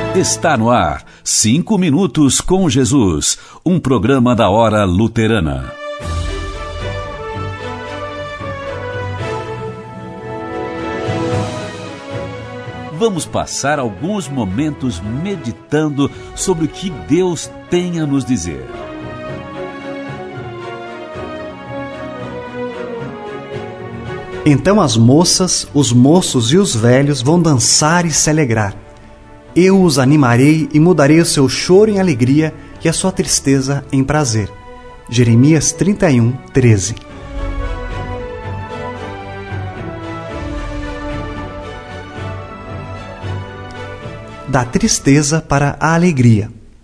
Está no ar, 5 minutos com Jesus, um programa da Hora Luterana. Vamos passar alguns momentos meditando sobre o que Deus tem a nos dizer. Então as moças, os moços e os velhos vão dançar e se alegrar. Eu os animarei e mudarei o seu choro em alegria e a sua tristeza em prazer. Jeremias 31, 13. Da tristeza para a alegria.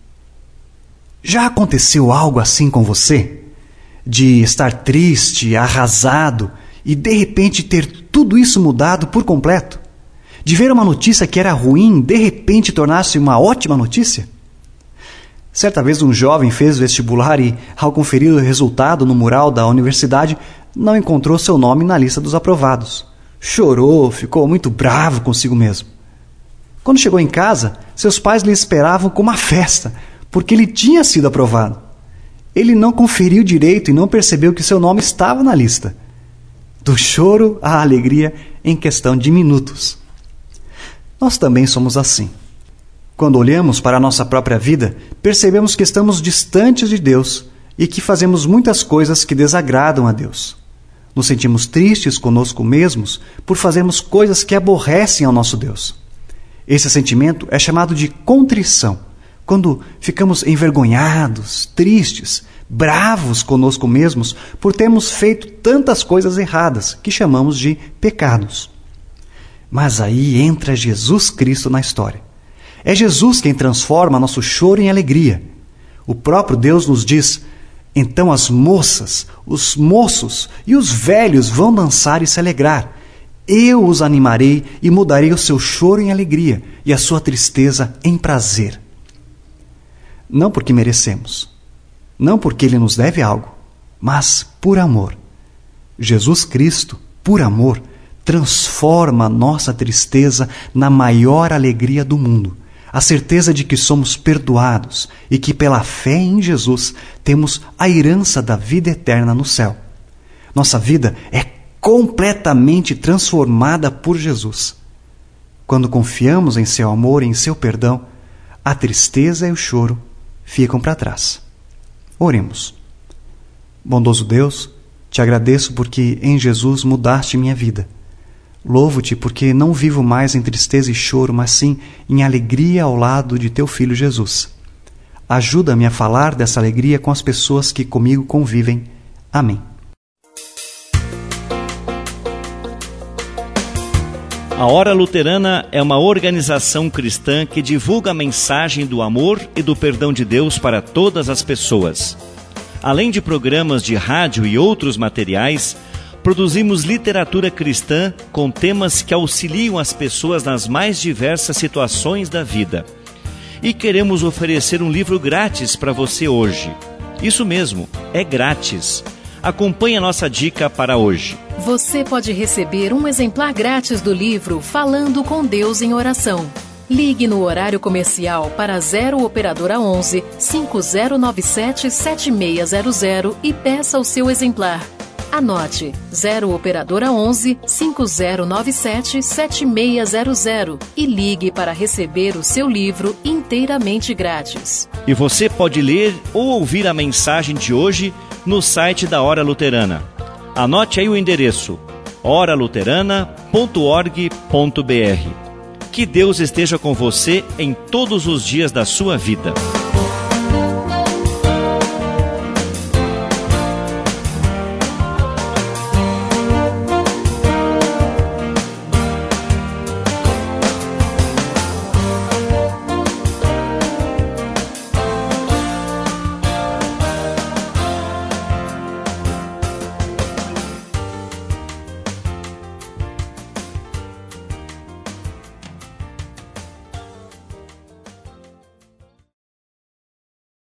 Já aconteceu algo assim com você? De estar triste, arrasado e de repente ter tudo isso mudado por completo? De ver uma notícia que era ruim, de repente tornar-se uma ótima notícia? Certa vez um jovem fez vestibular e, ao conferir o resultado no mural da universidade, não encontrou seu nome na lista dos aprovados. Chorou, ficou muito bravo consigo mesmo. Quando chegou em casa, seus pais lhe esperavam com uma festa, porque ele tinha sido aprovado. Ele não conferiu direito e não percebeu que seu nome estava na lista. Do choro à alegria em questão de minutos. Nós também somos assim. Quando olhamos para a nossa própria vida, percebemos que estamos distantes de Deus e que fazemos muitas coisas que desagradam a Deus. Nos sentimos tristes conosco mesmos por fazermos coisas que aborrecem ao nosso Deus. Esse sentimento é chamado de contrição, quando ficamos envergonhados, tristes, bravos conosco mesmos por termos feito tantas coisas erradas que chamamos de pecados. Mas aí entra Jesus Cristo na história. É Jesus quem transforma nosso choro em alegria. O próprio Deus nos diz: então as moças, os moços e os velhos vão dançar e se alegrar. Eu os animarei e mudarei o seu choro em alegria e a sua tristeza em prazer. Não porque merecemos, não porque Ele nos deve algo, mas por amor. Jesus Cristo, por amor, transforma a nossa tristeza na maior alegria do mundo. A certeza de que somos perdoados e que pela fé em Jesus temos a herança da vida eterna no céu. Nossa vida é completamente transformada por Jesus. Quando confiamos em seu amor e em seu perdão, a tristeza e o choro ficam para trás. Oremos. Bondoso Deus, te agradeço porque em Jesus mudaste minha vida. Louvo-te porque não vivo mais em tristeza e choro, mas sim em alegria ao lado de teu Filho Jesus. Ajuda-me a falar dessa alegria com as pessoas que comigo convivem. Amém. A Hora Luterana é uma organização cristã que divulga a mensagem do amor e do perdão de Deus para todas as pessoas. Além de programas de rádio e outros materiais, produzimos literatura cristã com temas que auxiliam as pessoas nas mais diversas situações da vida. E queremos oferecer um livro grátis para você hoje. Isso mesmo, é grátis. Acompanhe a nossa dica para hoje. Você pode receber um exemplar grátis do livro Falando com Deus em Oração. Ligue no horário comercial para 0 Operadora 11 5097 7600 e peça o seu exemplar. Anote 0 Operadora 11 5097 7600 e ligue para receber o seu livro inteiramente grátis. E você pode ler ou ouvir a mensagem de hoje no site da Hora Luterana. Anote aí o endereço: oraluterana.org.br. Que Deus esteja com você em todos os dias da sua vida.